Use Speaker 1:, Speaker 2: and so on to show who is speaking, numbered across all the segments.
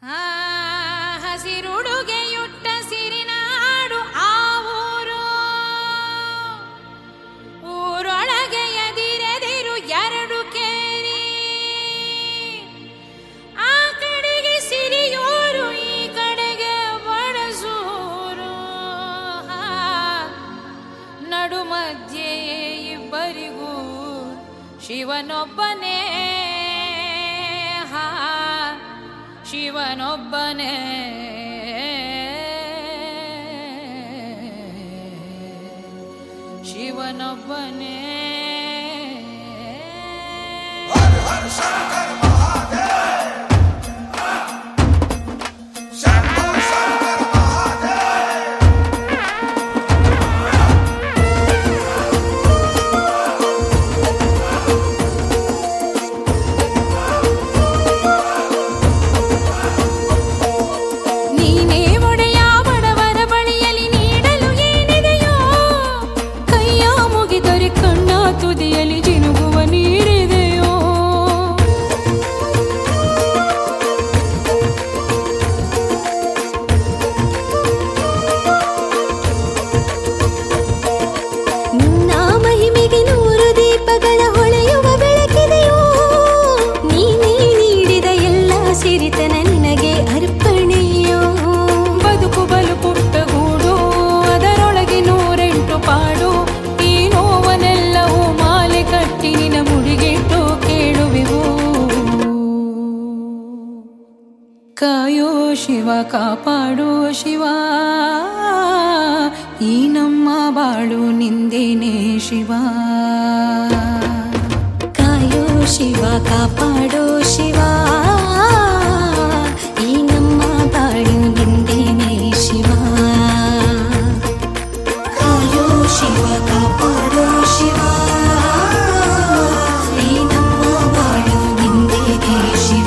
Speaker 1: ಹಸಿರುಡುಗೆಯುಟ್ಟ ಸಿರಿನಾಡು ಆ ಊರು, ಊರೊಳಗೆ ಎದಿರೆದಿರು ಎರಡು ಕೇರಿ, ಆ ಕಡೆಗೆ ಸಿರಿಯೂರು, ಈ ಕಡೆಗೆ ಬಡಸೂರು, ನಡು ಮಧ್ಯೆ ಇಬ್ಬರಿಗೂ ಶಿವನೊಬ್ಬನೇ, ಶಿವನೊಬ್ಬನೇ, ಶಿವನೊಬ್ಬನೇ. ಹರ ಹರ ಶಂಕರ ಮಹಾದೇವ, ಶಂಭೋ ಶಂಕರ ಮಹಾದೇವ. ನೀನೇ ಒಡೆಯ ಬಡವರ ಬಳಿಯಲ್ಲಿ ನೀಡಲು ಏನಿದೆಯೋ, ಕೈಯ ಮುಗಿದರೆ ಕಣ್ಣ ತುದಿಯಲ್ಲಿ ಜಿನುಗುವ ನೀರಿದೆಯೋ. ನಿನ್ನ ಮಹಿಮೆಗೆ ನೂರು ದೀಪಗಳ ಹೊಳೆಯುವ ಬೆಳಕಿದೆಯೋ, ನೀನೇ ನೀಡಿದ ಎಲ್ಲ ಸಿರಿತನ ನಿನಗೆ ಅರ್ಪಣೆಯೋ. ಬದುಕು ಬಲು ಪುಟ್ಟ ಗೂಡು, ಅದರೊಳಗೆ 108 ಪಾಡು, ಈ ನೋವನೆಲ್ಲವೂ ಮಾಲೆ ಕಟ್ಟಿ ನಿನ ಮುಡಿಗಿಟ್ಟು ಕೇಳುವೆವು. ಕಾಯೋ ಶಿವ, ಕಾಪಾಡೋ ಶಿವ, ಈ ನಮ್ಮ ಬಾಳು ನಿಂದೇನೆ ಶಿವ. ಕಾಯೋ ಶಿವ, ಕಾಪಾಡೋ ಶಿವ, ಈ ನಮ್ಮ ಬಾಳು ನಿಂದೇನೆ ಶಿವ. ಕಾಯೋ ಶಿವ, ಕಾಪಾಡೋ ಶಿವ, ಈ ನಮ್ಮ ಬಾಳು ನಿಂದೇನೆ ಶಿವ.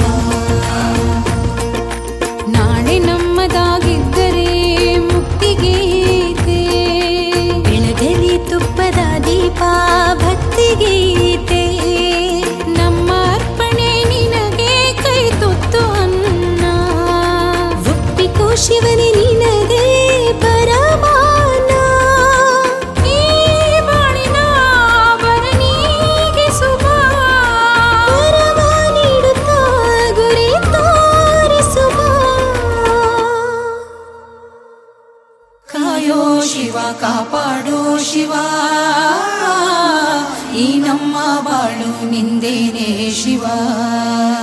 Speaker 1: ನಾಳೆ ನಮ್ಮದಾಗಿದ್ದರೆ ಮುಕ್ತಿಗೀತೆ, ಬೆಳಗಲಿ ತುಪ್ಪದ ದೀಪ ಭಕ್ತಿಗೀತೆ. ನಮ್ಮ ಅರ್ಪಣೆ ನಿನಗೆ ಕೈ ತುತ್ತು ಅನ್ನ, ಒಪ್ಪಿಕೋ ಶಿವನೇ ನಿನಗೆ ಪರಮಾನ. ಈ ಬಾಳಿನ ಬರನಿಗಿಸುವ ವರವ ನೀಡುತ್ತಾ ಗುರಿ ತೋರಿಸುವ. ಕಾಯೋ ಶಿವ, ಕಾಪಾಡೋ ಶಿವ, ಈ ನಮ್ಮ ಬಾಳು ನಿಂದೇನೆ ಶಿವ.